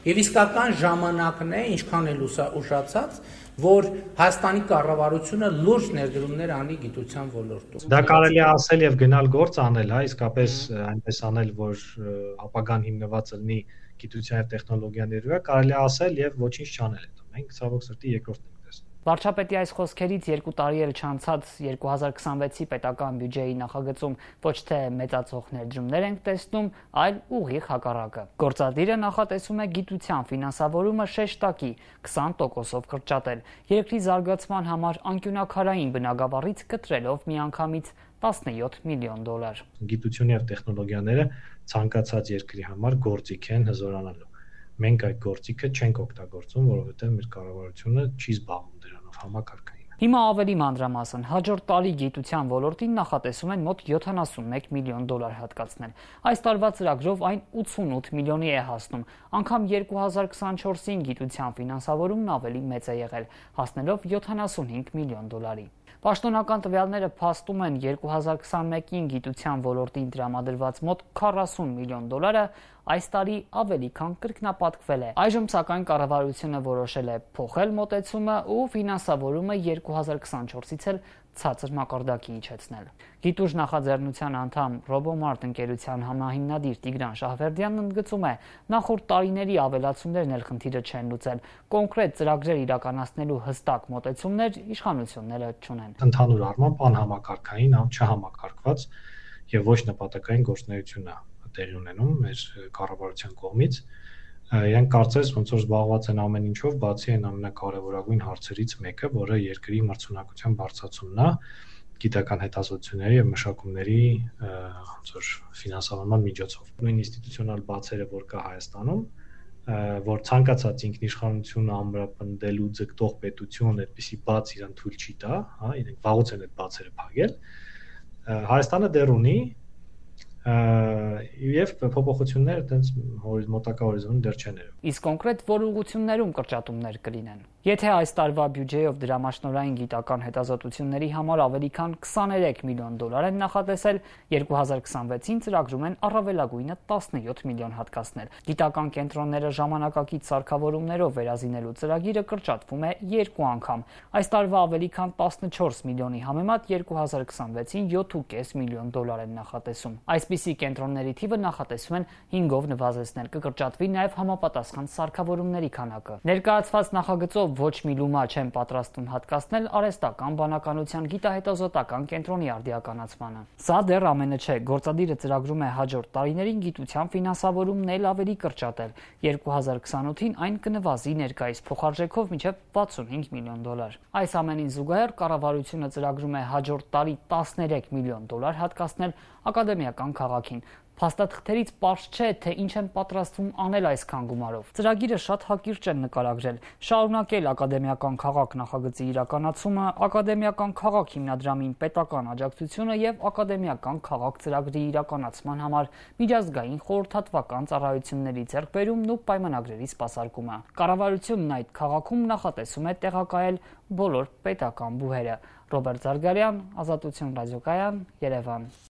Եվ իսկական ժամանակն է, ինչքան էլ ուշացած, որ Հայաստանի կառավարությունը լուրջ ներդրումներ անի գիտության ոլորտում։ Դա կարելի է ասել եւ գնալ գործ անել, հա, իսկապես այնպես անել, որ ապագան հիմնված լինի գիտության եւ տեխնոլոգիաների վրա, կարելի է ասել եւ ոչինչ չանել հետո։ Մենք ցավոք սրտի երկրորդն ենք տեսնում։ Վարչապետի այս խոսքերից 2 տարի էլ չանցած 2026-ի պետական բյուջեի նախագծում ոչ թե մեծացող ներդրումներ ենք տեսնում, այլ ուղիղ հակառակը։ Գործադիրը նախատեսում է գիտության ֆինանսավորումը շեշտակի 20%-ով կրճատել, երկրի զարգացման համար անկյունակարային բնագավառից կտրելով միանգամից $17 միլիոն։ Գիտությունը եւ տեխնոլոգիաները ցանկացած երկրի համար գործիք են հզորանալու։ Մենք այդ գործիքը չենք օգտագործում, որովհետև մեր կառավարությունը չի զբաղվում դրանով համակարգային։ Հիմա ավելի մանրամասն հաջորդ տարի գիտության ոլորտին նախատեսում են մոտ $71 միլիոն հատկացնել։ Այս տարվա ծրագրով այն 88 միլիոնի է հասնում, անգամ 2024-ին գիտության ֆինանսավորումն ավելի մեծ է եղել, հասնելով $75 միլիոն։ Պաշտոնական տվյալները փաստում են 2021-ին գիտության ոլորտին տրամադրված մոտ $40 միլիոն այս տարի ավելի քան կրկնապատկվել է։ Այժմ սակայն կառավարությունը որոշել է փոխել մոտեցումը ու ֆինանսավորումը 2024-ից էլ ցածր մակարդակի իջեցնել։ Գիտուժ նախաձեռնության անդամ Robomart ընկերության համահիմնադիր Տիգրան Շահվերդյանն ընդգծում է, նախորդ տարիների ավելացումներն էլ խնդիրը չեն լուծել, կոնկրետ ծրագրեր իրականացնելու հստակ մոտեցումներ իշխանությունները չունեն։ Ընդհանուր առմամբ անհամակարգային, չհամակարգված եւ ոչ նպատակային գործունեություն է տեղի ունենում մեր կառավարության կողմից։ Իրենք կարծես ոնց որ զբաղված են ամեն ինչով, բացի այն ամենակարևորագույն հարցերից մեկը, որը երկրի մրցունակության բարձրացումն է, գիտական հետազոտությունների եւ մշակումների ոնց որ ֆինանսավորման միջոցով։ Նույն ինստիտուցիոնալ բացերը, որ կա Հայաստանում, որ ցանկացած ինքնիշխանությունը ամրապնդելու ձգտող պետություն այդպիսի բաց իրան թույլ չի տա, հա, իրենք վաղուց են այդ բացերը փակել։ Հայաստանը դեռ ունի եւ փոփոխությունները այտենց մոտակա հորիզոնում դեռ չեն երևում։ Իսկ կոնկրետ որ ուղղություններում կրճատումներ կլինեն։ Եթե այս տարվա բյուջեով դրամաշնորհային գիտական հետազոտությունների համար ավելի քան $23 միլիոն են նախատեսել, 2026-ին ծրագրում են առավելագույնը $17 միլիոն հատկացնել։ Գիտական կենտրոնները ժամանակակից սարքավորումներով վերազինելու ծրագիրը կրճատվում է 2 անգամ։ Այս տարվա ավելի քան $14 միլիոնի համեմատ 2026-ին $7.5 միլիոն են նախատեսում։ Այսպիսի կենտրոնների թիվը նախատեսում են 5-ով նվազեցնել, կկրճատվի նաև համապատասխան սարքավորումների քանակը։ Ներկայացված նախագծով ոչ մի լումա չեն պատրաստվում հատկացնել արհեստական բանականության գիտահետազոտական կենտրոնի արդիականացմանը։ Սա դեռ ամենը չէ, գործադիրը ծրագրում է հաջորդ տարիներին գիտության ֆինանսավորումն էլ ավելի կրճատել։ 2028-ին այն կնվազի ներկայիս փոխարժեքով մինչև $65 միլիոն։ Այս ամենին զուգահեռ կառավարությունը ծրագրում է հաջորդ տարի $13 միլիոն հատկացնել ակադեմիական քաղաքին։ Փաստաթղթերից պարզ չէ, թե ինչ են պատրաստվում անել այսքան գումարով։ Ծրագիրը շատ հակիրճ են նկարագրել, շարունակել ակադեմիական քաղաք նախագծի իրականացումը, ակադեմիական քաղաք հիմնադրամին պետական աջակցությունը եւ ակադեմիական քաղաք ծրագրի իրականացման համար միջազգային խորհրդատվական ծառայությունների ձեռքբերումն ու պայմանագրերի սպասարկումը։ Կառավարությունն այդ քաղաքում նախատեսում է տեղակայել բոլոր պետական բուհերը։ Ռոբերտ Զարգարյան, Ազատություն ռադիոկայան, Երևան։